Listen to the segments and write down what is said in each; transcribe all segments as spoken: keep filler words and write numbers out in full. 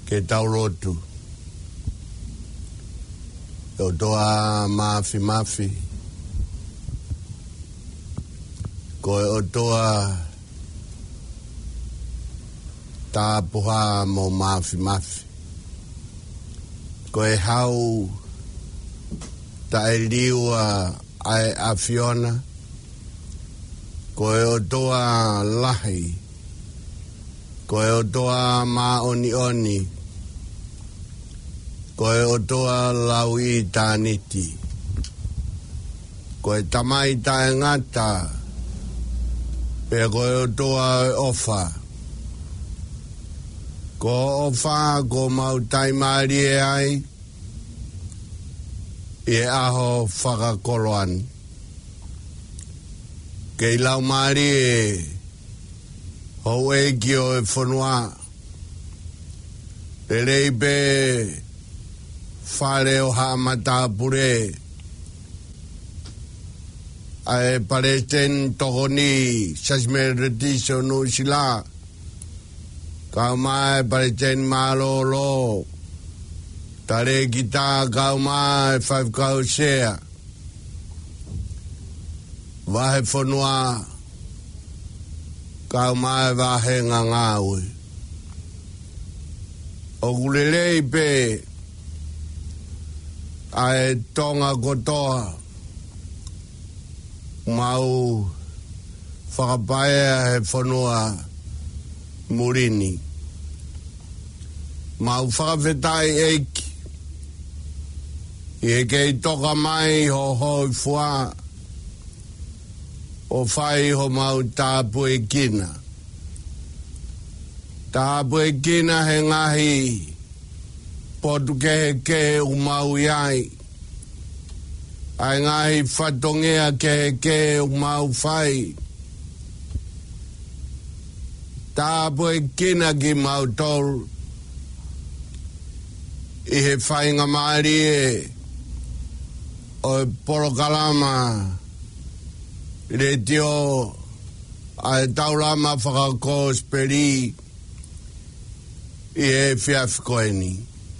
ke taurotu. O toa mafi mafi. Ko o toa tapuha mo mafi mafi. Ko e hau ta e liua ai a Fiona. Ko e o toa lahi. Ko e o toa ma oni oni. Ko e o toa laui tāniti. Ko e tamai ta e ngata. Pe ko e o toa ofa. Ko ofa ko mau taimari e ai. E aho whakakoloan. Kei lau maari e hou e ki o e whanua. E rei pe whare o haamata pure. A e paresten tokoni sasme retiso no sila. Kau mai paresten malo lo. Tare kita kau mai five kau share. Vahe whanua. Kau mai vahe ngangawe. O gulelei pe. Ai tonga kotoa. Mau whakapaea he whanua murini. Mau whakawhetai eiki. I e kei toka mai ho hoi fua. O whai ho mau tāpu e kina. Tāpu e kina he ngahi. Potu kehe kehe u mau iai. Ai ngahi whatongea kehe kehe u mau whai. Tāpu e kina ki mau tolu. I he whainga maari e. O e porokalama. Re tio. A e taulama whakako speri. I e whiafikoeni.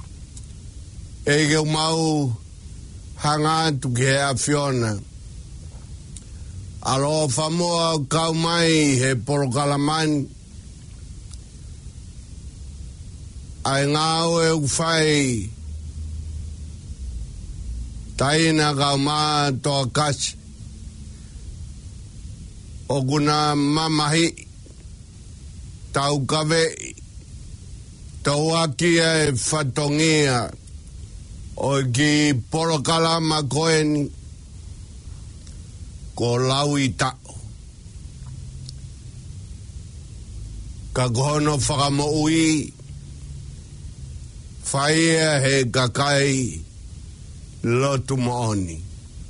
E ke mau hanga tu ke a Fiona. Alo famoa kau mai he porokalamani. Ai ngau e ufai. Taina kau maa toa kasi. O kuna mamahi. Tau kawe. Tau akia e whatongia. O ki porokalama koeni. Ko lau i tau. Ka kohono whakamo ui. Whaia he kakai. Lotu mooni.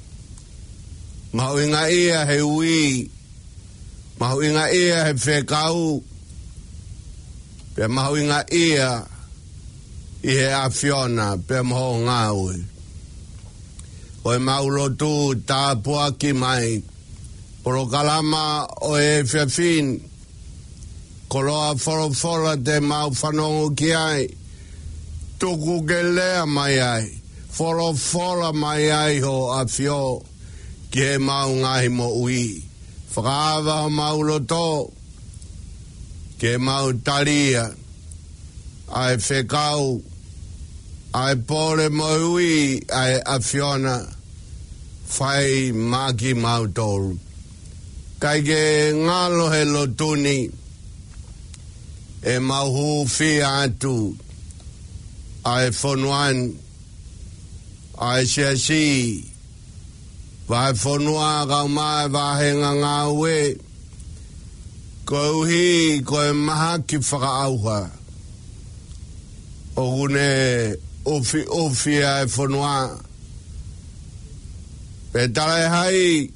Mau inga ia he ui. Mau inga ia he whekau. Pe mau inga ia. I he a Fiona, pe mho ngaui. O e mau lotu tāpua ki mai. Porokalama o e whiawhin. Koloa whorofora te mau whanongu ki ai. Tuku ke lea mai ai. Whorofora mai ai ho a Fio. Ki he mau ngahi mo ui. Whakaawa ho mau loto. Ki he mau taria. Ai whekau. Ai pole moui ai a Fiona. Whai maki mau tolu. Kai ke ngalo he lotuni. E mau hu fi atu. Ai whonuan. Ai siasi. Vai whonua kau mai vahenga ngā ue. Ko uhi ko e maha ki whakaauha. O gune ofi ofi ai whanua. Pe tala hai.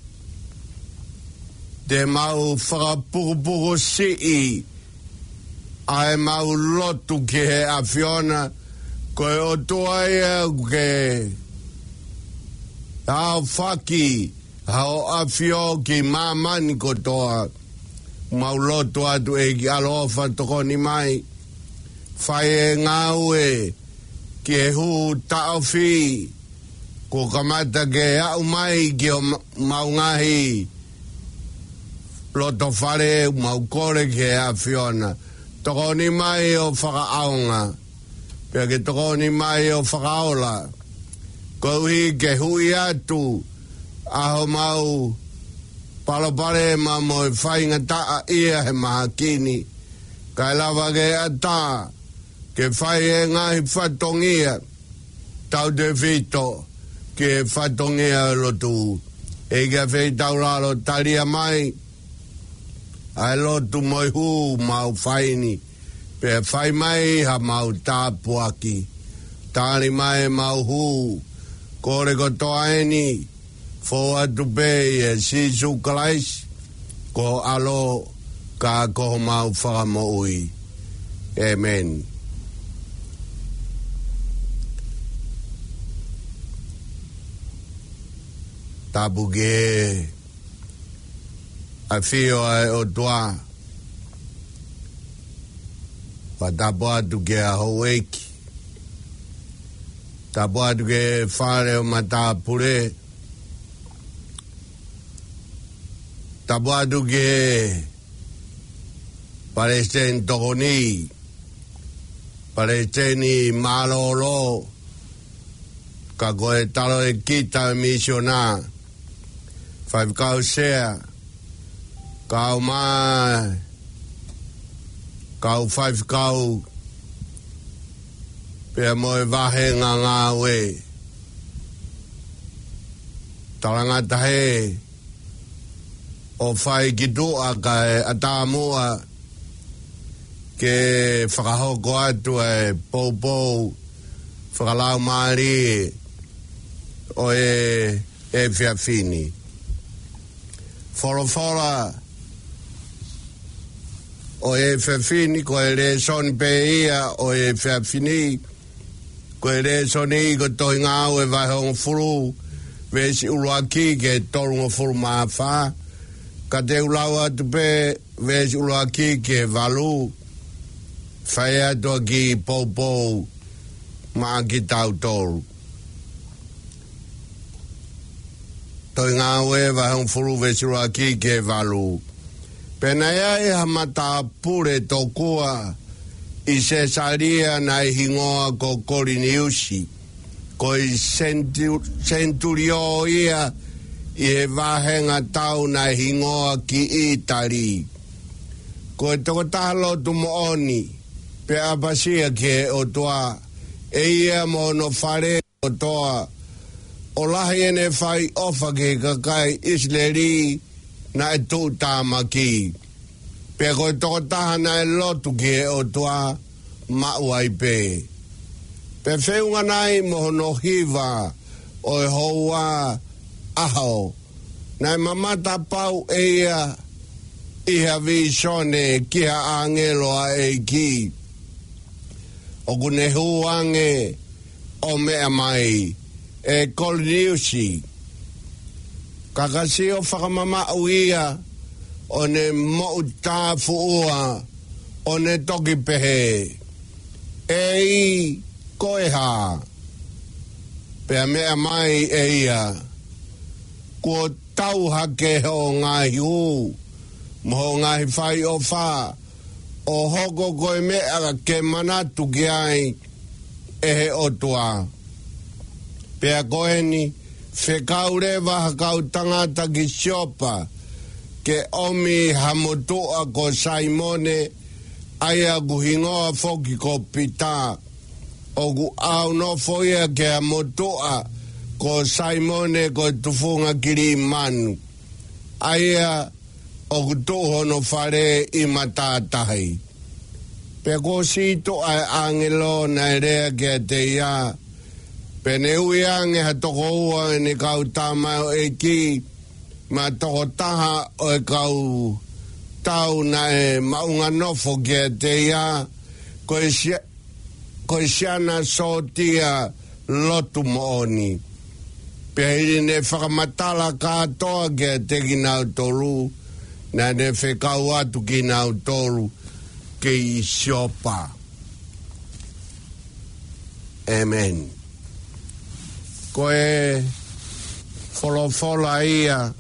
Te mau whakapukupuku si. Ai mau lotu ki he a Fiona. Ko e o toa ia ke. Hau whaki. Hau a Fio ki mamani ko toa. Mau lotu atu e ki alofa tokoni mai. fai e ngau e ki e hu taofi ko kamata ke au mai ki o maungahi loto fare maukore ke a Fiona toko ni mai o whakaaonga pia ke toko ni mai o whakaola ko hui ke hui atu aho mau palopare ma mo fai ngata ia he mahakini kai lava ke ata ke fai e ngahi whatongia tau de vito ke whatongia lotu e ke whai tau raro taria mai ai lotu moi hu mau whaini pe whai mai ha mau tāpuaki tari mai mau hu kore ko toaeni fo atu pe e sisu kalais ko alo ka ko mau whakamoui amen. Tabuge a fio ai o toa wa taboa tu ke a hoeki taboa tu ke whare o mata pure taboa tu ke Palestine tokoni Palestine malolo ka koe talo e kita misiona five kau sea kau mai kau five kau pe moe vahe nga nga we talanga tahe o fai ki dua ka atamua ke whakahoko atu e poupou whakalau maari o e e whiawhini whorofora o e whiawhini ko e re son pe ia o e whiawhini ko e re son i ko toi ngau e vai hong furu vesi uruaki ke torungo furu maafā ka te ulau atu pe vesi uruaki ke valu whai atu ki poupou maa ki tau toru toi ngā wewa hong furu vesura ki ke valu. Pena ia e hamata pure tokua i se saria na i hingoa ko koriniusi ko i centurio ia i he vahenga tau na i hingoa ki Itali. Ko e toko tahalo tu mooni pe apasia ke o toa e ia mo no fare o toa o lahi ene whai ofa ke kakai Isleri na e tū tāmaki. Pea koe toko taha na e lotu ke o tua mauai pe. Pe whiunga nai moho no hiva o e houa aho. Na e mamata pau e ia iha visone ki ha angelo a e ki. O kune huange o mea mai. E koliniusi kakasi o whakamama uia o ne mo tāfu ua o ne toki pehe e i koeha pea mea mai e ia ko tauha ke ho ngahi u mo ngahi whai o wha o hoko koe mea ke manatu ki ai e he otua pea koeni whekau rewa hakau tangata ki siopa ke omi hamotua ko Saimone aia kuhingoa foki ko pita o ku au no foia ke hamotua ko Saimone ko tufunga kiri manu aia o ku tuho no whare i matatahi pea ko sito ai angelo na rea ke te ia pene uiange ha toko ua ne kau tamau e ki ma toko taha o e kau tau na e maunga nofo ke te ia ko e siana sotia lotu mooni pe hiri ne whakamatala katoa ke te kinau toru na ne whekau atu kinau toru ke i siopa Amen. Koe wholofola ia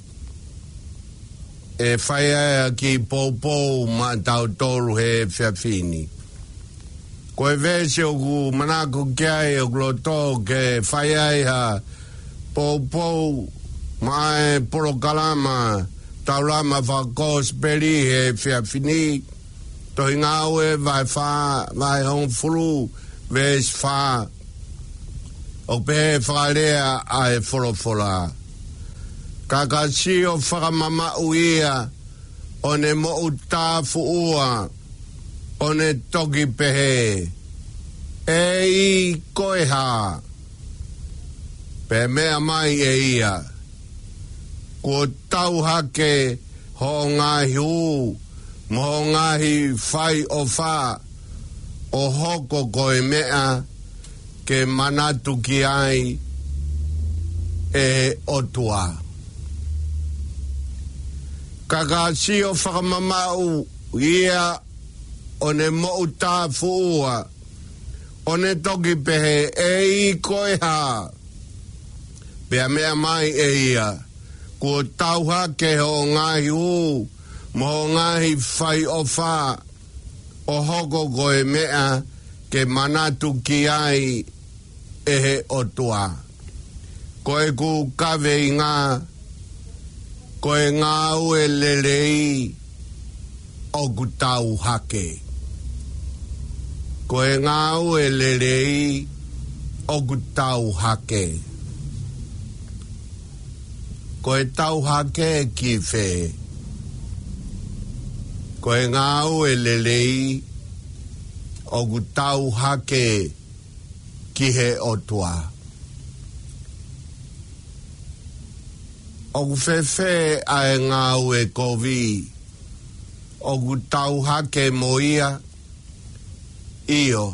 e whaia ki pōpō ma tau tolu he whiawhini. Koe vese o ku manako kiai o kloto ke whaia ha pōpō ma e porokalama taulama whakos peri he whiawhini toi ngāwe vai wha vai hong furu ves wha o pehe whakarea a e wholofola. Kakasi o whakamama uia o ne mo utafu ua o ne toki pehe e i koeha pe mea mai e ia ko tau hake ho ngahi u mo ngahi whai o wha o hoko koe mea ke manatu ki ai e otua. Kakasi o whakamamau ia o ne mo utafu ua o ne toki pehe e i koe ha pea mea mai e ia ko tauha ke ho ngahi u mo ngahi whai o wha o hoko koe mea ke manatu ki ai e he otua. Koe ku kawe i ngā koe ngā ue lerei o ku tau hake. Koe ngā ue lerei o ku tau hake. Koe tau hake ki whe. Koe ngā ue lerei o ku tau hake ki he otua. O ku whewhe a e ngā ue kovi o ku tau hake mo ia io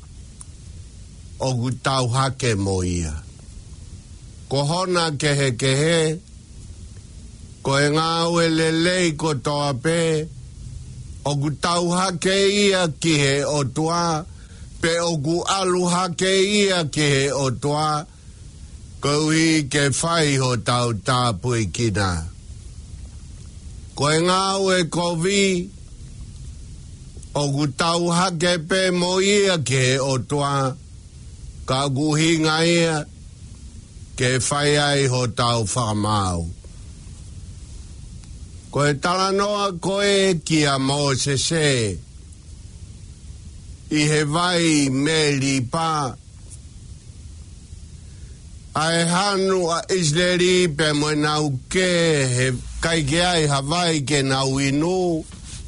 o ku tau hake mo ia. Ko hona kehe kehe ko e ngā ue lelei ko toa pe o ku tau hake ia ki he otua pe o ku alu hake ia ki he otua ko i ke whai ho tau tāpui kina. Ko e ngā ue kovi o ku tau hake pe mo ia ki he otua ka kuhinga ia ke whai ai ho tau whakamau. Ko e talanoa koe ki a Mosese i he vai me lipa ai hanu a Israeli pe mo nau ke he kai ke ai Hawaii ke nau inu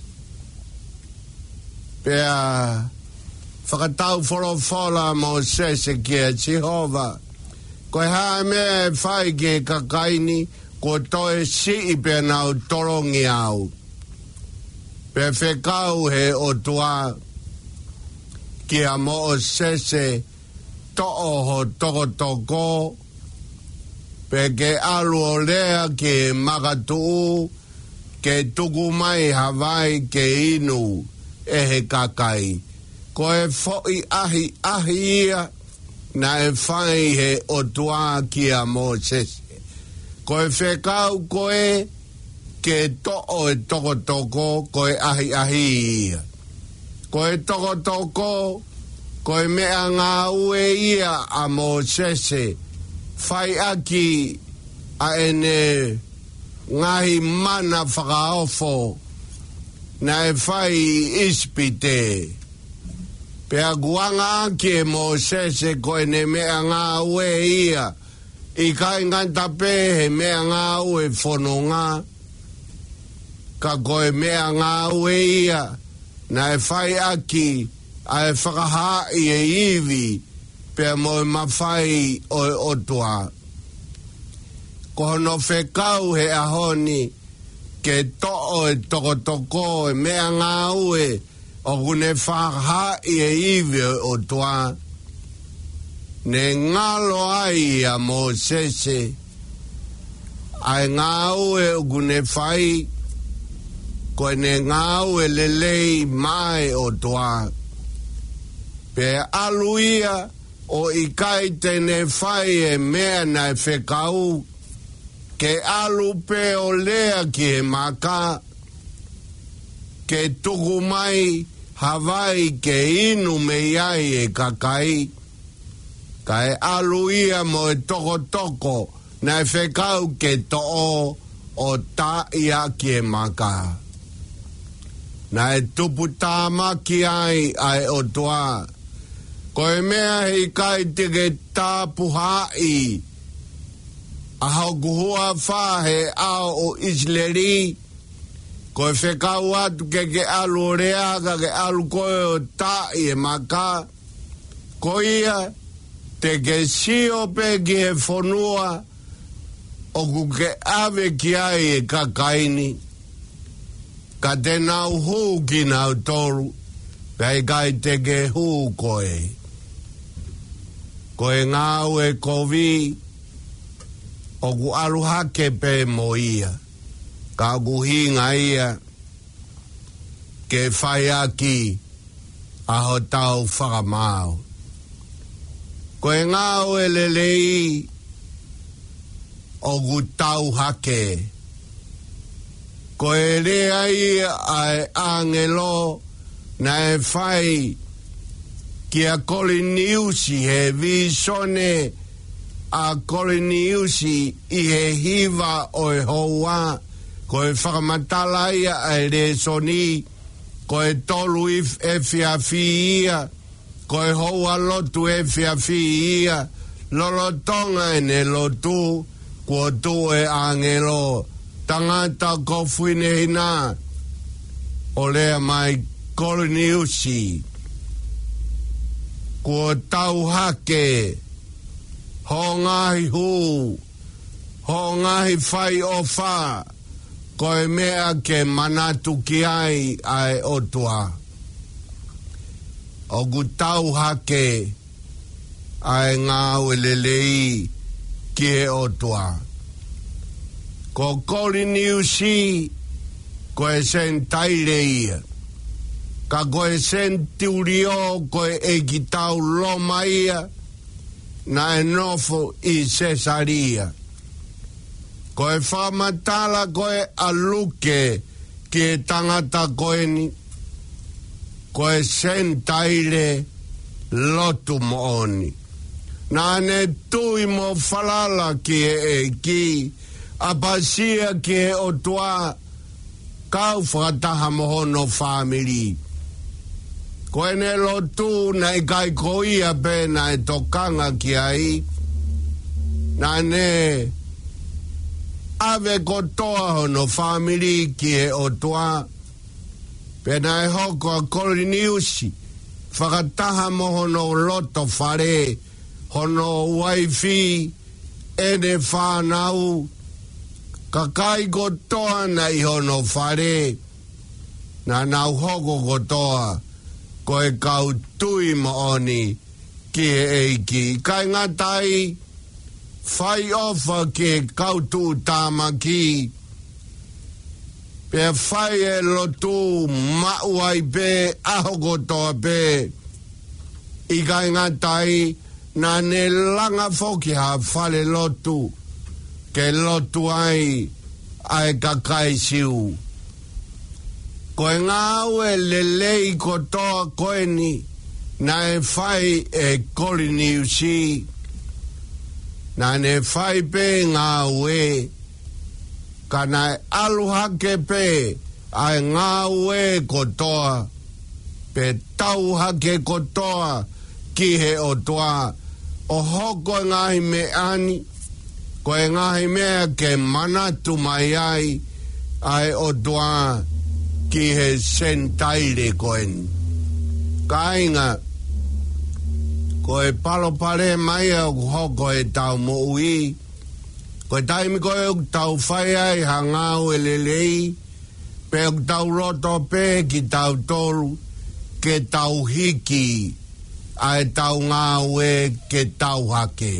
pe a whakatau wholofola Mosese ki a Jehova ko e hae me whai ke kakaini ko toe si i pe nau torongi au. Pe whekau he o tua ki a Mosese to'o ho toko toko pe ke alu o lea ke makatu ke tuku mai Hawaii ke inu e he kakai. Ko e fo'i ahi ahi ia na e whai he o tua ki a Mosese. Ko e whekau koe ke to'o e toko toko ko e ahi ahi ia. Ko e toko toko ko e mea ngā ue ia a Mosese whai aki a ene ngahi mana whakaofo na e whai ispite. Pea guanga aki e Mosese ko e ne mea ngā ue ia i kai nganta pe he mea ngā ue whanonga ka koe mea ngā ue ia na e whai aki a e whakaha i e iwi pea mo e mawhai o e otua. Ko hono whekau he ahoni ke to'o e toko toko e mea ngā ue o kune whakaha i e iwi o e otua. Ne ngalo ai a Mosese ai ngā ue o kune whai ko ne ngā ue lelei mai o toa. Pe aluia o i kai tene whai e mea na e whekau ke alu pe o lea ki e maka ke tuku mai Hawaii ke inu me iai e kakai ka e alu ia mo e toko toko na e whekau ke to'o o ta ia ki e maka na e tupu tāmaki ai ai o toa ko e mea hei kai te ke tāpuhai a haukuhua whahe ao o Isleri ko e whekau atu ke ke alu o reaka ke alu koe o tai e maka ko ia te ke sio pe ki e whonua o ku ke ave ki ai e kakaini ka te nau huu ki nau toru pei kai te ke huu koe ko e ngau e kovi o ku alu hake pe mo ia ka ku hinga ia ke whai aki a ho tau whakamau. Ko e ngau e lelei o ku tau hake. Ko e rea ia ai angelo na e whai ki a koliniusi he visone a koliniusi i he hiva o e hoa ko e whakamatala ia ai re soni ko e tolu if e whiawhi ia ko e hoa lotu e whiawhi ia lolotonga e ne lotu ko tu e angelo tangata ko fuine hina o lea mai koliniusi ko tau hake ho ngahi hu ho ngahi whai o wha ko e mea ke manatu ki ai ai o tua o gu tau hake ai ngā welelei ki e o tua ko koliniusi ko e sen taire ia ka ko e sen tiurio ko e ki tau loma ia na e nofo i Cesaria ko e whamatala ko e aluke ki e tangata koe ni ko e sen taire lotu mooni na ne tui mo falala ki e e ki a pasia ki e o tua kau whakataha mohono family ko e ne lotu na i kai koia pe na e tokanga ki ai na ne ave kotoa hono family ki e o tua pe na e hoko a koliniusi whakataha mohono loto whare hono waifi ene whanau kakai kotoa na i hono whare na nau hoko kotoa ko e kau tui mooni ki e eiki kai ngatai whai ofa ki e kau tu tamaki pe whai e lotu mauai pe aho kotoa pe i kai ngatai na ne langa foki ha whale lotu ke lotu ai ai kakai siu ko e ngau e lelei kotoa koe ni na e whai e koliniusi na ne whai pe ngau e ka na e aluhake pe ai ngau e kotoa pe tau hake kotoa ki he o toa o hoko e ngahi me ani ko e ngahi mea ke manatu mai ai ai o toa ki he sentaire koen. Kainga, ko e palo pare mai au hoko e tau mo ui, ko e taimi ko e tau whai ai hangau e lelei, pe o tau roto pe ki tau tolu, ke tau hiki, ai tau ngau e ke tau hake.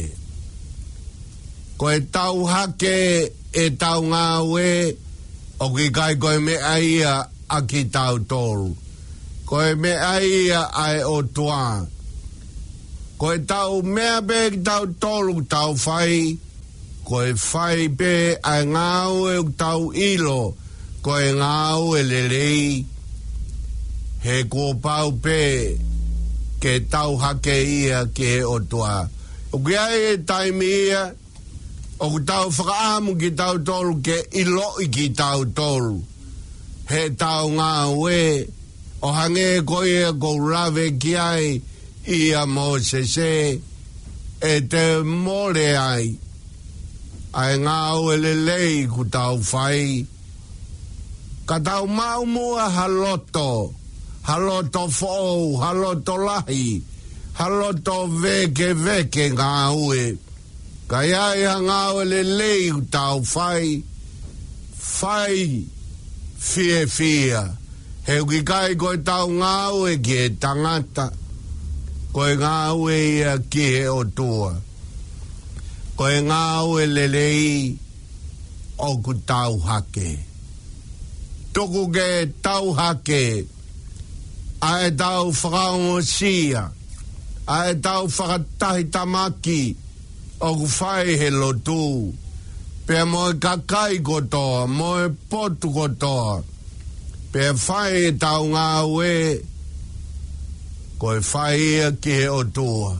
Ko e tau hake e tau ngau e, o ki kai ko e me aia, a ki tau tolu. Ko e me aia ai o tua. Ko e tau mea be tau tolu tau fai, ko e fai be a ngau e tau ilo, ko e ngau e lelei, he ko pau pe, ke tau hake ia ke o tua. O kia e taimi ia, o tau whakaamu ki tau tolu, ke ilo i ki tau tolu. He tau ngau e, o hange ko ia ko rave ki ai, ia mo se se, e te mole ai, ai ngau e lelei ku tau fai, ka tau mau mua haloto, haloto fo, haloto lahi, haloto veke veke ngau e, ka iai ha ngau e lelei ku tau fai, fai fie fia, he uki kai koe tau ngau e ki e tangata, koe ngau e ia ki he o tua. Koe ngau e lelei o ku tau hake. Tuku ke tau hake, a e tau whakaongo sia, a e tau whakatahi tamaki, o ku whai he lotu. Pea mo e kakai kotoa, mo e potu kotoa. Pea whai e tau ngau e, koe whai ia ki he o tua.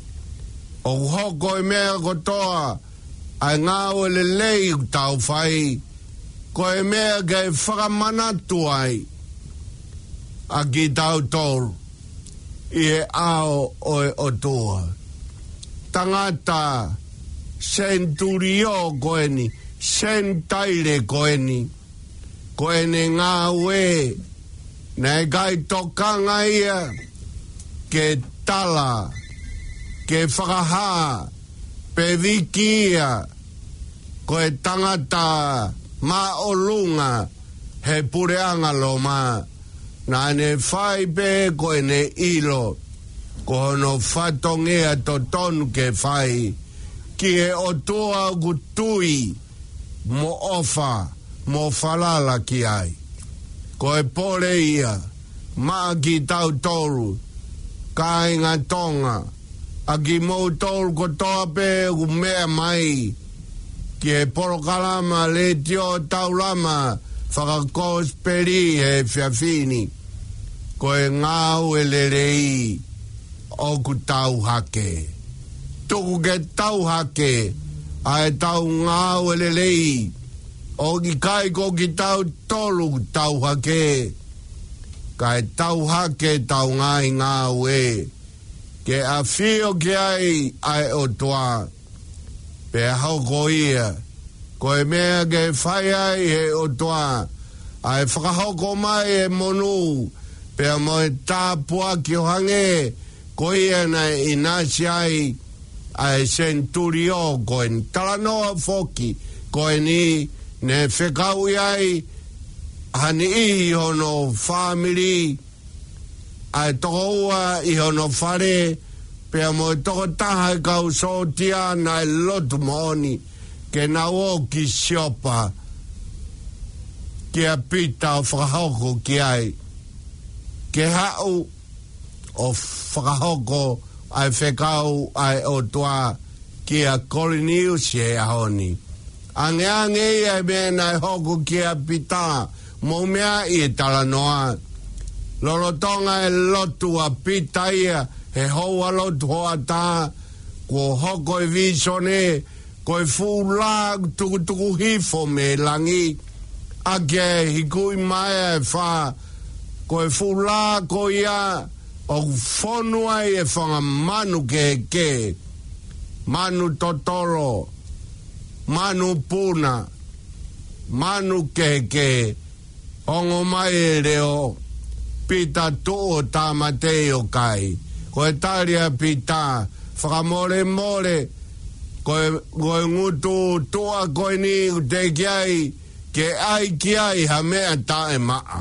O hoko e mea kotoa, ai ngau e lelei tau whai, koe mea ke whakamanatu ai, a ki tau tolu, i he ao o e o tua. Tangata, centurio koe ni, centaile koe ni, koe ne ngau e, nei kai tokanga ia, ke tala, ke whakaha, pe vikia, koe tangata ma o lunga, he pureanga lo ma, na ne whai pe koe ne ilo, ko no whatongea to tonu ke whai, ki he o tua gutui, mo ofa, mo falala ki ai. Koe pole ia, maa ki tau tolu, ka inga tonga, a ki mou tolu ko toa pe u mea mai, ki e poro kalama le tio tau lama, whakakos peri he whiawhini, ko e ngau e lerei, o ku tau hake. Tuku ke tau hake, a e tau ngau e lerei, o ki kai ko ki tau tolu tau hake, ka e tau hake tau ngai ngau e, ke a fio ki ai ai o toa, pe hau ko ia, ko e mea ke whai ai he o toa, ai whakahoko mai e monu, pe a mo e tāpua ki o hange, ko ia na inasi ai, ai centurio ko e talanoa foki, ko e ni, ne whekau ai, hani i hono family, ai toko ua i hono whare, pea mo e toko taha e kau sotia na e lotu mooni, ke na o ki siopa, ki a pita o whakahoko ki ai, ke hau o whakahoko ai whekau ai o toa ki a Cornelius e a honi. Ange ange ia me na hoko ki a pita, mo mea i e talanoa. Lorotonga e lotu a pita ia, he hoa lotu hoa ta, ko hoko e visone, ko e fula tuku tuku hifo me langi, a ke hikui mai e wha, ko e fula ko ia, o whonua e whanga manu ke ke, manu totoro, manu puna, manu keke, ongo mai reo, pita tuo ta mateo kai, koe taria pita, whakamore more, koe, koe ngutu tua koe ni te kiai, ke ai kiai ha mea tae maa.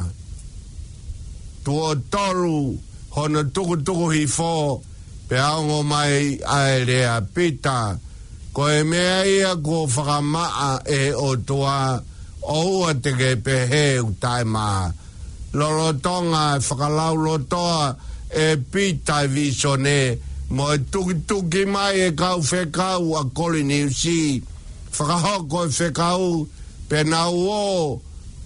Tuo toru, hono tuku tuku hi fo, pe ongo mai ai rea pita, ko e mea ia ko whakamaa e o tua o ua te ke pehe u tae maa. Lorotonga e whakalau lotoa e pita visone mo e tuki tuki mai e kau whekau a kolini usi whakahoko e whekau pe nau o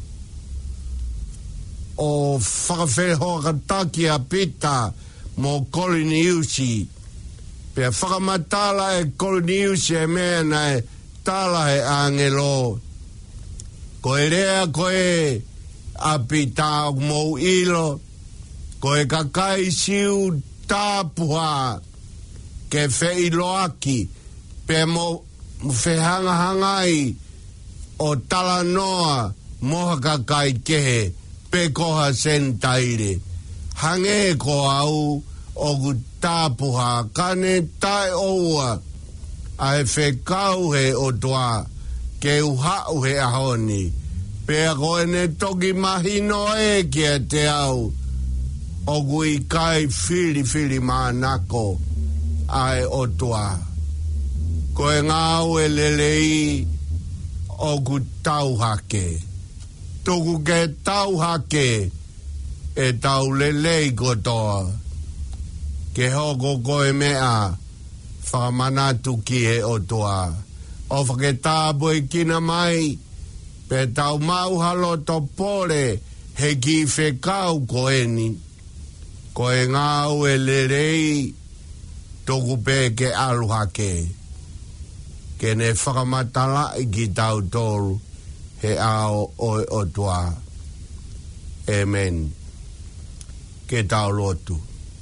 o whakawhehoka taki a pita mo kolini usi pe whakamatala e kolini usi e mea na e tala e angelo ko e rea ko e a pita mo ilo ko e kakai siu tāpua ke whei loaki pe mo whehanga hangai o tala noa moha kakai kehe pe koha sentaire hange ko au o gu tāpua kane tai oua a e whekau he o toa ke uhau he ahoni pe a koe ne toki mahino e kia te au o gui kai fili fili manako ai o toa koe ngau e lelei o gu tau hake tuku ke tau hake e tau lelei kotoa ke hoko koe mea whakamanatu ki he o toa o whaketapo e kina mai pe tau mauhalo to pole he ki whekau koeni koe ngau e lerei toku pe ke aluhake ke ne whakamatala i ki tau toru he ao oe o toa amen ke tau lotu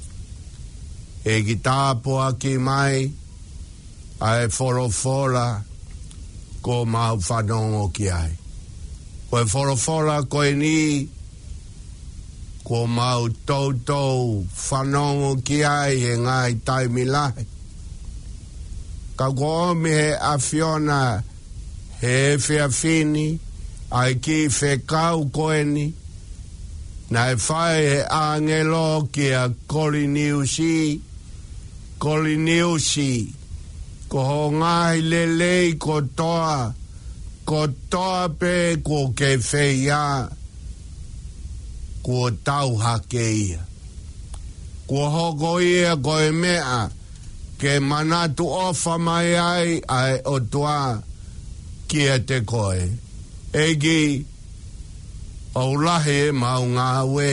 e ki tāpoa ki mai ai wholofola ko mau whanongo ki ai koe wholofola koe ni ko mau tautou whanongo ki ai he ngai taimilahi ka komi he awhiona he whiawhini ai ki whekau koe ni na e whae he angelo ki a koliniusi koliniusi ko ho ngai lelei ko toa ko toa pe ko ke wheia ko tau hake ia ko hoko ia ko e mea ke manatu ofa mai ai ai o toa ki e te koe egi o lahi e mau ngā we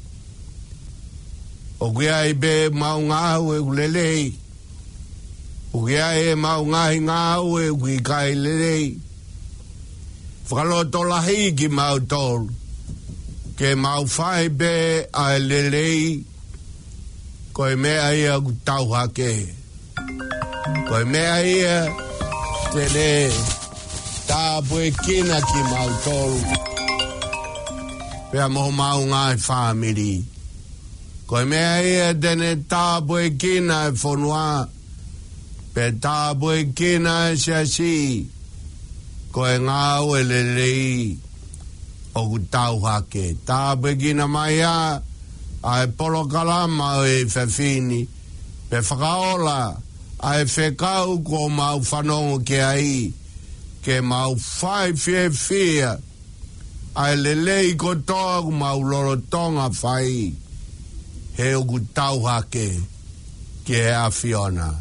o kia i be mau ngā we ulelei o kia e mau ngahi ngā we ui kai lelei whakaloto lahi ki mau tolu ke mau whai be a lelei koe mea ia tau hake koe mea ia te le tāpu e kina ki mau tolu pea moho mau ngai whamiri koe mea ia tene tāpu e kina e whonua pe tāpu e kina e siasi koe ngau e lelei o ku tau hake tāpu e kina mai a ai polo kalama o e whawhini pe whakaola ai whekau ko mau whanongo ke ai ke mau whai whie whia ai lelei ko toa ku mau loro tonga whai he o ku tau hake ke he a Fiona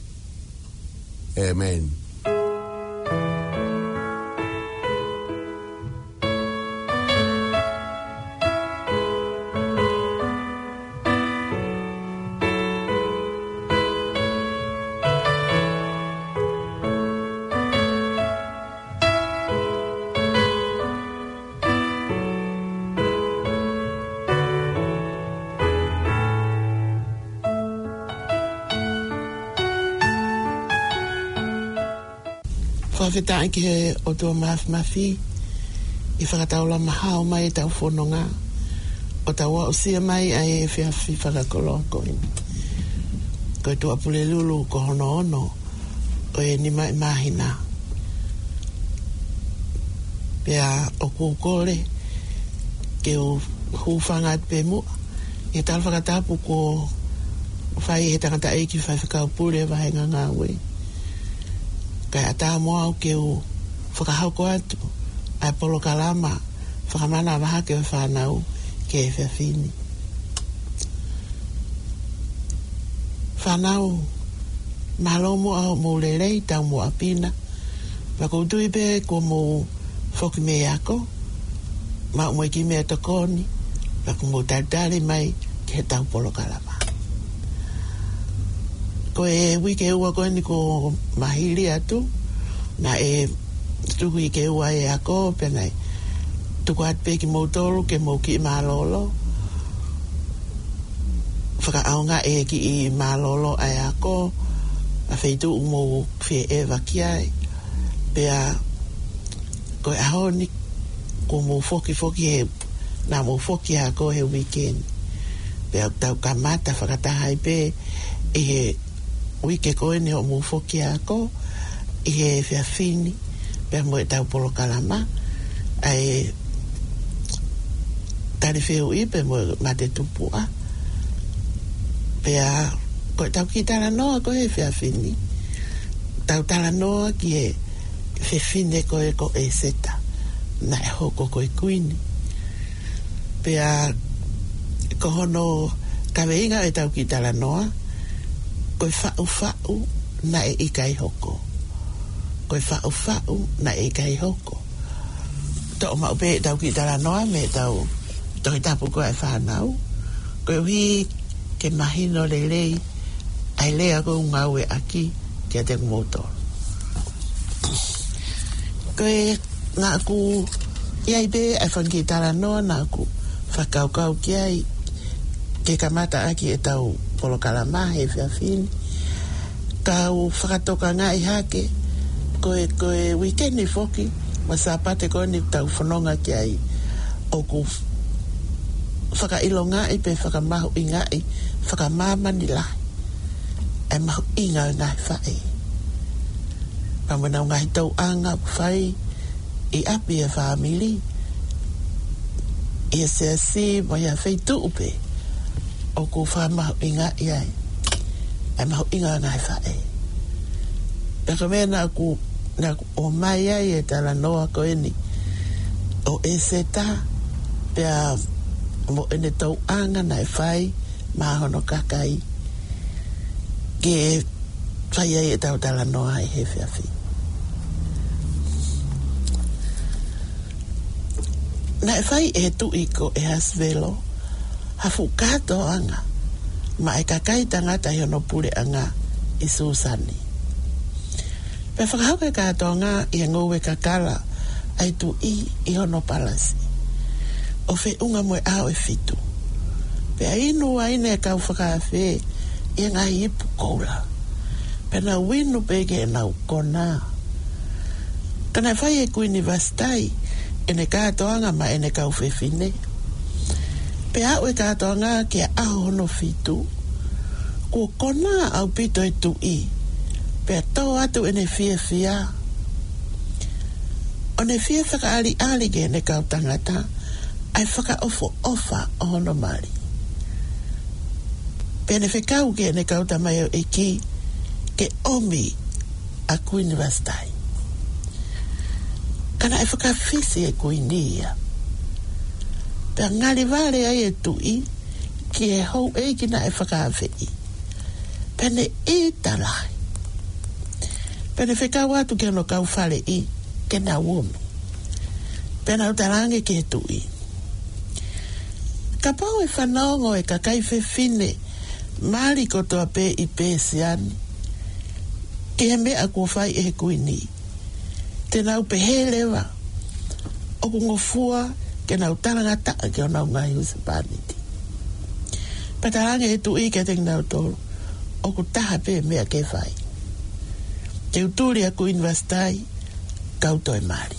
amen. Whawhetai ki he o tō mafi mafi i whakataula mahao mai e tau whanonga o tau o sia mai ai e whiawhi whakakoloko ko e tō apule lulu ko hono ono o e ni mai mahina pea o kūkore ke o hūwhanga pe mua e tal whakatapu ko whai he tangata eiki whai whakaupure wahenga ngā wei kai ata moa o ke o whakahauko atu ai polo kalama whakamana waha ke whanau ke e whiawhini whanau malo mo au mo lelei tau mo apina ma ko tui pe ko mo foki me ako ma mo ki me tokoni ma ko mo tatari mai ke tau polo kalama ko e wike ua ko ni ko mahili atu na e tuku i ke ua e ako penai tuku at pe ki mo tolu ke mo ki malolo whaka aonga e ki i malolo ai ako a feitu umo fie e wakiai pea ko e ahoni ko mo foki foki he na mo foki ako he weekend pea tau kamata whakatahai pe i he wike koe ne o mo foki ako i he fia fini pea mo e tau polo kalama ai tari feo i pe mo mate tupua pea ko tau ki tala noa ko he fia fini tau tala noa ki he fe fine ko e ko e seta na e hoko ko e kuini pea ko hono kaweinga e tau ki tala noa ko e fa'u fa'u na e ikai hoko ko e fa'u fa'u na e ikai hoko to o maupe e tau ki tala noa me tau to i tapu ko e whanau ko e hui ke mahino le lei ai lea ko ngau e aki kia te kumotor ko e ngā ku iai be ai whanki tala noa ngā ku whakau kau ki ai ke kamata aki e tau polo kalama he fia fini kau whakatoka ngā i hake ko e, ko e weekend ni foki ma sapate ko ni tau whanonga ki ai o ku whakailo ngā i pe whakamahu i ngā i whakamama ni lai ai mahu inga ngai whae pamana ngai tau anga whai i api e whamili i e se asi mai a whaitu upe o ku whamahu inga i ai ai mahu inga ngai whae peka mea na ku na o mai ai e tala noa ko eni o e seta pea mo ene tau anga ngai whai mahono kakai ke whai ai e tau tala noa ai he whiawhi na e whai e tu iko e hasvelo hafu kato anga ma e kakai tangata hi ono pule anga i susani pe whakahau ke kato anga i ngowe kakala ai tu i i ono palasi o fe unga moe ao e fitu pe ainu aine e kau whakawhi i ngā hipu koula pena winu pege e nau kona kana whai e kuini vastai ene kātoanga ma ene kau whewhine pe au e kātoanga ki a aho hono fitu kua kona au pito e tu i pe tau atu ene fia fia one fia whaka ali ali ke ene kau tangata ai whaka ofo ofa o hono mari pene whekau ke ne kauta mai o eki ke omi a kuini vastai kana e whakawhisi e kuinia pe ngari vare ai e tui ki e hou e ki na e whakawhi pene e talai pene whekau atu ke no kau whare i ke na uomi pene au tarange ke e tui ka pau e whanongo e kakai whewhine mari kotoa pe i pe siani ke he mea kua whai e he kuini te nau pe helewa o kungofua ke nau tarangata ke o nau ngai usipaniti patarange he tu i ke te nau tolu o ku taha pe mea ke whai te uturi a kuini vastai kauto e mari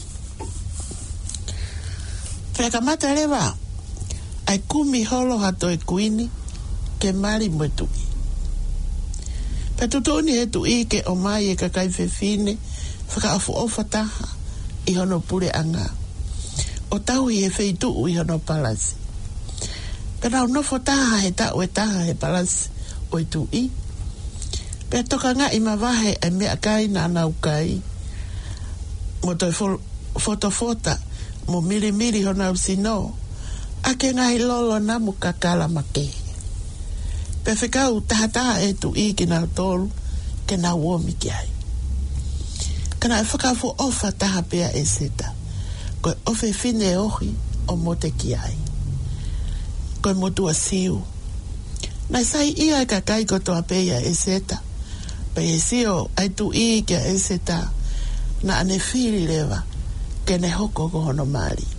wheka mata rewa ai kumi holo hato e kuini ke mari mo tui pe tutoni he tui ke o mai e kakai whewhine whaka afu ofa taha i hono pure anga o tau i he wheitu i hono palasi pe nau nofo taha he tau e taha he palasi o i tui pe toka nga i mawahe e mea kai na nau kai mo toi fotofota mo miri miri honau sino a ke ngai lolo na mu kakala make Pe whekau tahataha e tu i ki nā tolu, ke nā uomi ki ai. Kana e whakawho ofa taha pea e seta. Koe ofe fine ohi o mote ki ai. Koe motua siu. Nai sai ia e kakai ko toa pea e seta. Pe e sio ai tu i kia e seta. Na ane whiri lewa ke ne hoko ko hono mari.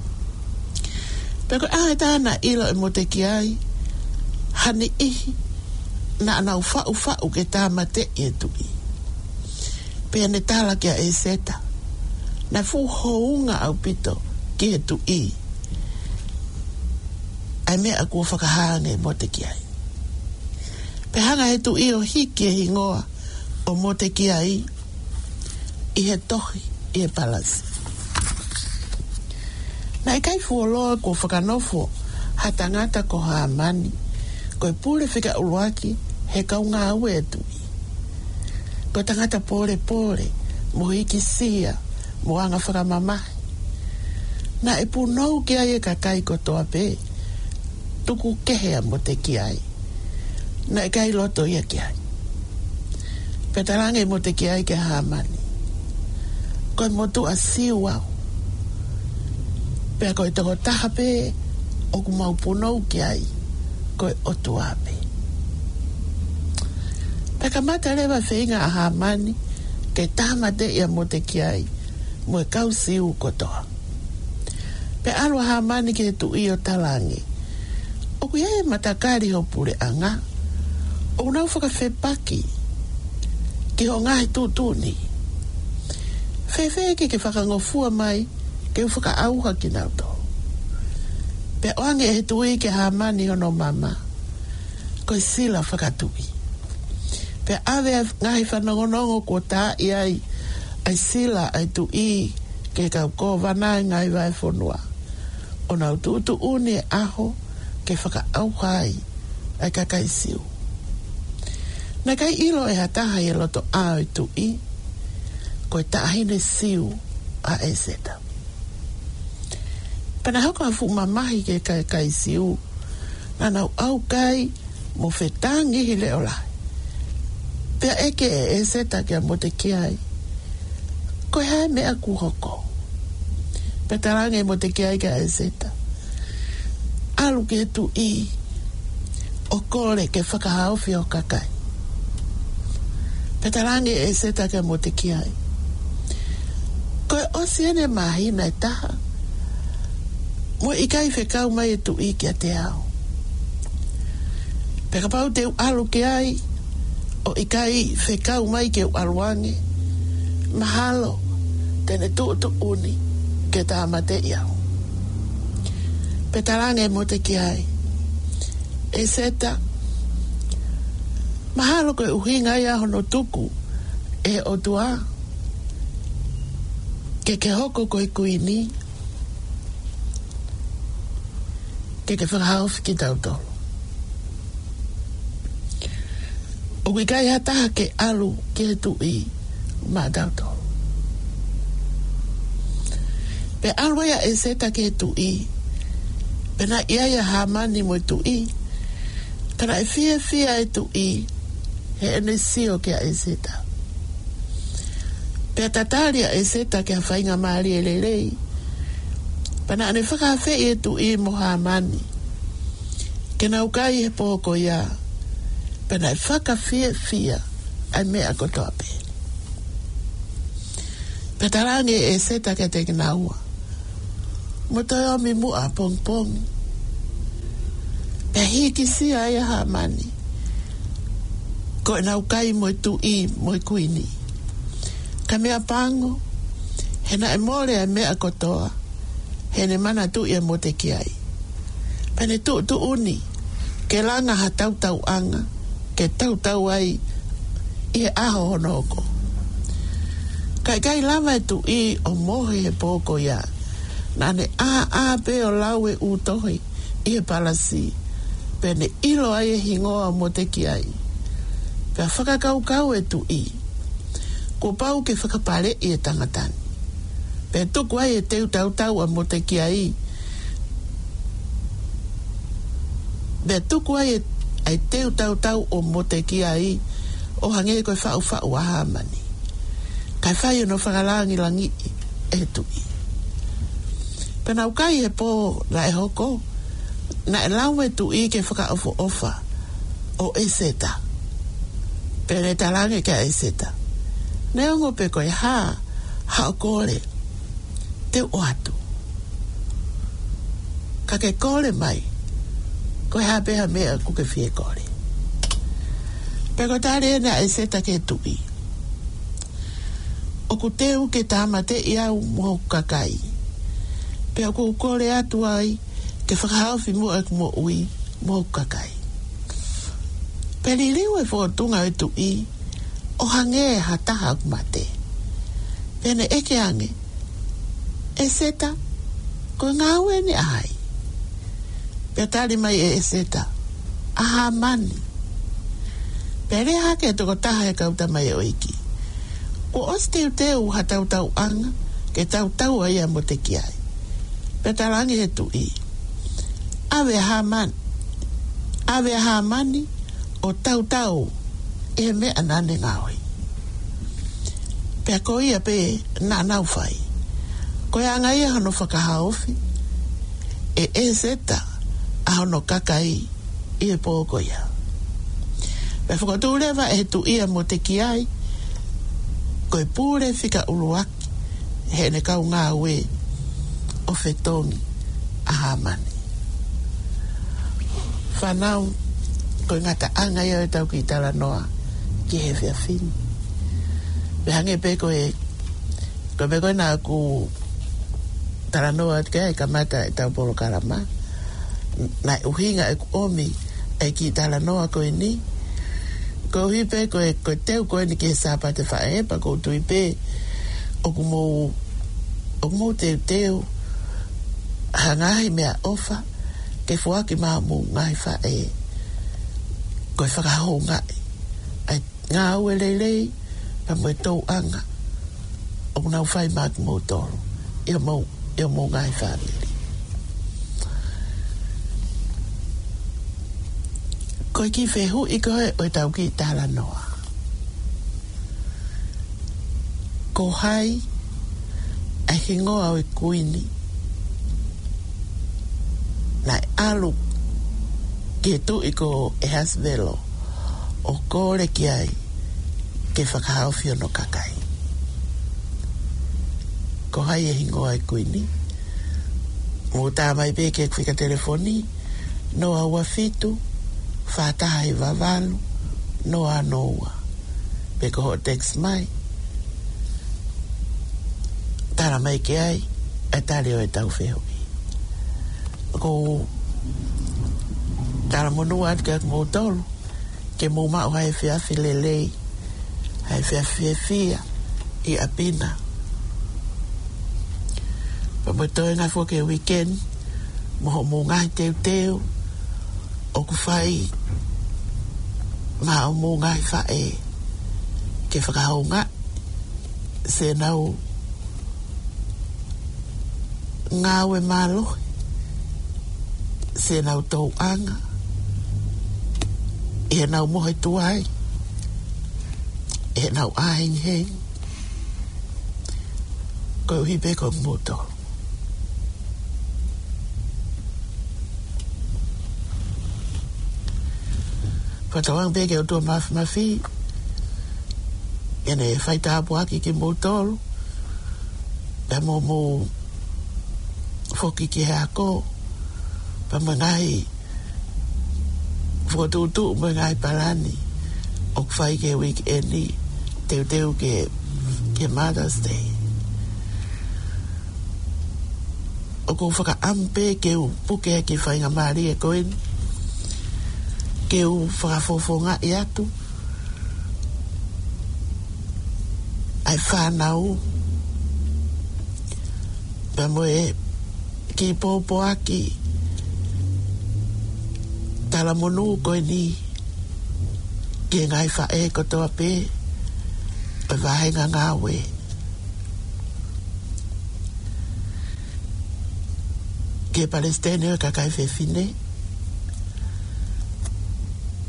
Pe koe ahe tāna ilo e mote ki ai. Hani ihi. Na ana ufa ufa uke tā mate e tu i. Pe ane tala kia e seta. Na fu hounga au pito ki e tu i. Ai mea kua whakahange mote ki ai. Pe hanga he tu i o hiki e hingoa o mote ki ai. I he tohi, i he palasi. Na i kai fuoloa kua whakanofo hatangata ko haamani. Ko e pule whika uruaki he kaunga au e tu i. Ko tangata pore pore mo hiki sia mo anga whakamamahi. Na e punou ki ai e kakai ko toa pe. Tuku kehea mo te ki ai. Na e kai loto ia ki ai. Petarange mo te ki ai ke haamani. Koe motu a siu au. Pea koe toko taha pe o kumau punou ki ai. Koe otu ape. Pea kamata lewa whainga a haamani ke tamate ia mo te ki ai. Mo e kau siu kotoa. Pea alo haamani ke tu i o talangi. O kuia e matakari ho pure anga. O unau whakawhepaki. Ki ho ngahi tūtūni. Whewhe ke ke whakangofua mai. Ke u whakaauha ki nauto. Pe oange e tui ke haamani hono mama. Koe sila whakatui. Pe ave ngahi whanongonongo ko tā i ai. Ai sila ai tui ke kau ko vanai ngai vai whonua. O nau tūtu uni e aho. Ke whakaauha ai. Ai kakai siu. Na kai ilo e hataha i loto ao i tu i, koe tahine siu a e seta. Pana hoko a fu mamahi ke kai kai siu, na nau au kai mo whetangi hi leo lai. Pea eke e e seta kia mo te kiai, koe hae mea ku hoko. Pea tarange mo te kiai kia e seta. Alu ke tu i, o kore ke whakahauwhi o kakai. Petarangi e seta ke mo te kiai. Koe osiene mahi na taha. Mo ikai whekau mai e tu i kia te ao. Pekapau te alu ke ai. O ikai whekau mai ke aluange. Mahalo. Tene tu tu uni. Ke ta amate iau. Petarangi mo te kiai. E seta. Mahalo koe uhinga ia hono tuku e o tua ke ke hoko koe kuini ke ke whakahauwhi ki tautolo. O wikai hataha ke alu ke tu i ma tautolo. Pe alu ia e seta ke tu i pena ia ia hamani mo tu i kana e fia fia e tu i he ene sio ke a eseta. Pea tataria eseta ke a whainga maari e lelei. Pana ane whakawhi e tu i mohamani. Ke nau kai he pōko ia. Pana e whakawhi fia ai mea kotoa pe. Pea tarangi e eseta ke te kinaua. Motoe o mi mua pong pong. Pea hiki sia e hamani. Ko e nau kai mo tu i mo kuini. Ka mea pango, he na e more a mea kotoa, he ne mana tu i a mo te kiai. Pane tu tu uni, ke langa ha tau tau anga, ke tau tau ai, i he aho honoko. Kai kai lama e tu i o mohe he pōko ia, na ne a a pe o lau e utohi, i he palasi, pene ilo ai e hingoa mo te kiai. Pea whakakau kau e tu i. Ko pau ke whakapare i e tangatani. Pea tuku ai e teu tau tau a mo te kia i. Pea tuku ai e ai teu tau tau o mote ki ai o hange koe whau whau aha mani kai whai no whakalangi langi e tui pena ukai he po la e hoko na e lau e tui ke whaka ofo ofa o e seta pere talange ke e seta neongo pe koe ha ha o kore te o atu ka ke kore mai koe ha peha mea kuke fie kore peko tare na e seta ke tui o ku teu ke tama te iau mo kakai pe o ku kore atu ai ke whakahauwhi mo e kumo ui mo kakai pe li liu e whotunga e tui o hange hataha kumate pene eke ange e seta ko ngawe ni ai pe tari mai e seta aha mani pere hake toko taha e kauta mai o iki o os teu teu ha tau tau anga ke tau tau ai a mo te kiai pe tarangi e tui ave ha man ave ha mani o tau tau e me anane ngaoi pe ko ia pe na nau fai ko ia ngai hano whakahaofi e e seta a hono kakai i e pōko ia pe whakatūrewa e tu ia mo te kiai ko e pūre whika uruaki he ne kau ngā ue o whetongi a hamani whanau ko ngata anga ia e tau ki tala noa ki he whia whini pe hange pe ko e ko pe ko nā ku tala noa kia e kamata e tau polo karama na uhinga e ku omi e ki tala noa ko e ni ko hi pe ko e ko teu ko ni ke sapa te fa e pa ko tu pe o kumo o kumo te teu hangai me ofa ke fua ki ma mu ngai fa e ko fa ka ho ngai ai nga o le le pa mo to anga o na fai ma mo to e mo e mo ngai fa ko ki fe hu i ko e o tau ki tala noa ko hai ai hingo au e kuini na alu ke tu i ko e has velo o kore ki ai ke whakahau fio no kakai ko hai e hingo ai kuini mo tā mai pe ke whika telefoni no a wafitu whātaha i wawanu no a noa pe ko ho text mai tara mai ke ai e tari o e tau whehoki ko tara monu at ke mo tolu ke mo mao hai whia whilelei hai whia whia whia i apina pa mo toi ngai fua ke weekend mo ho mo ngai teu teu o ku whai ma o mo ngai whae ke whakahaunga se nau ngāwe mālohi se nau tau anga e nau mohe tuai e nau aheng heng ko hipe ko moto Patawang peke o tua mafi mafi ene whai tāpua ki ki motoro e mo mo whoki ki hako pa mangai whakatutu mangai parani o kwhai ke weekendi teu teu ke ke Mother's Day o ko whaka ampe ke u puke ki whainga maari e koen ke u whakafofonga i atu ai whanau pa moe ki pōpō aki tala monu koe ni ke ngai whae kotoa pē pa wahenga ngāwe ke Palestine o kakai whewhine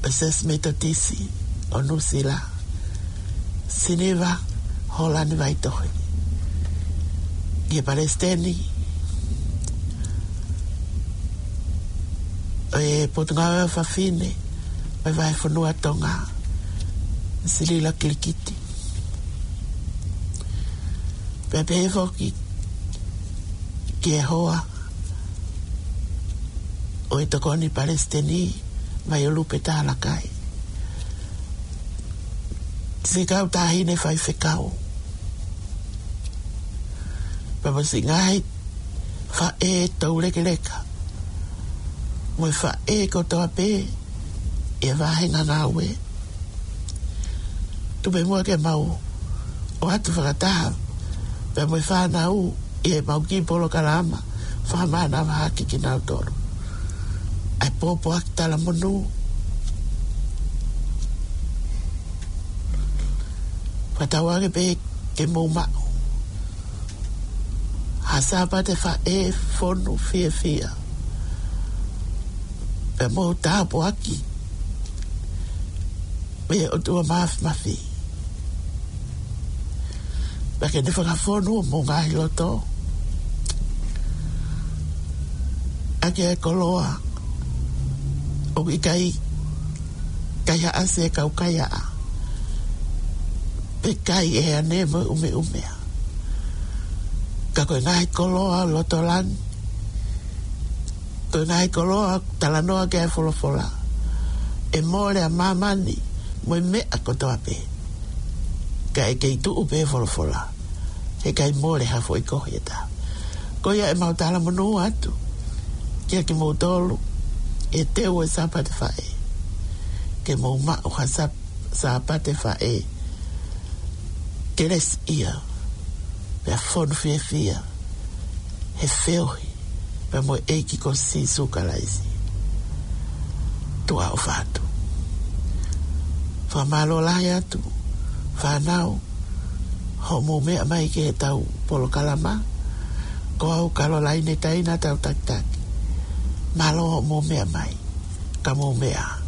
Ses metatisi o nusila sineva holani vai tohi ye palestini e potunga fa fine vai vai fonua tonga silila klikiti pepe foki ke hoa o e tokoni palestini mai o lupe tāla kai. Whikau tāhine whai whikau. Papa si ngai wha e tau leke leka. Moi wha e ko toa pē e wahenga ngāwe. Tupe mua ke mau o atu whakataha. Pea moi whanau e mau ki polo kalama whamana wahaki ki nau toro. Ai popo aki tala monu. Patawange pe ke mou mao. Hasapa te fa e fonu fia fia. Pe mou tapo aki. Pe o tua maaf mafi. Pe ke ne whaka fonu mo ngahi loto. Ake e koloa. O i kai kai haa se kau kai haa pe kai e ane mo ume umea ka koe ngai koloa lotolan koe ngai koloa talanoa ke fola fola e mole a mamani mo i mea kotoa pe ka e kei tu upe fola fola he kai mole hafo i kohi eta koe e mautala monu atu kia ki mautolu e te o sapate fae ke mo ma o hasap sapate fae ke les ia pe fon fie fia he feohi pe mo eiki ko si sukalaisi tua o fatu fa malo lai atu fa nau ho mo mea mai ke tau polo kalama ko au kalo lai ne taina tau tak tak malo mo mea mai ka mo mea